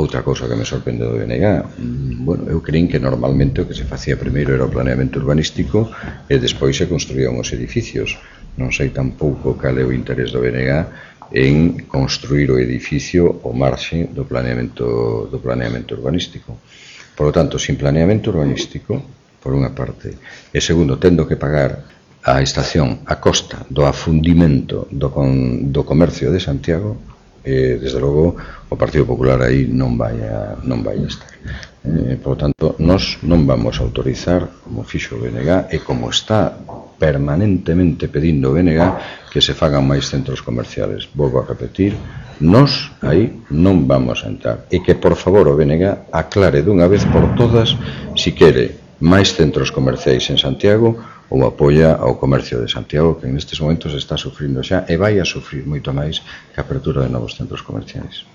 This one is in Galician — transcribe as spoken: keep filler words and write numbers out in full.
outra cousa que me sorprende do B N G, bueno, eu creín que normalmente o que se facía primeiro era o planeamento urbanístico e despois se construían os edificios. Non sei tampouco cal é o interés do B N G en construir o edificio ao marxe do planeamento, do planeamento urbanístico. Por lo tanto, sin planeamento urbanístico, por unha parte, e segundo, tendo que pagar a estación a costa do afundimento do, con, do comercio de Santiago, eh, desde logo o Partido Popular aí non vai a, non vai a estar. Eh, por lo tanto, nós non vamos a autorizar, como fixo o B N G, e como está permanentemente pedindo o B N G, que se fagan máis centros comerciales. Volvo a repetir, nós aí non vamos a entrar. E que, por favor, o B N G aclare dunha vez por todas si quere máis centros comerciais en Santiago ou apoia ao comercio de Santiago, que nestes momentos está sufrindo xa e vai a sufrir moito máis que a apertura de novos centros comerciais.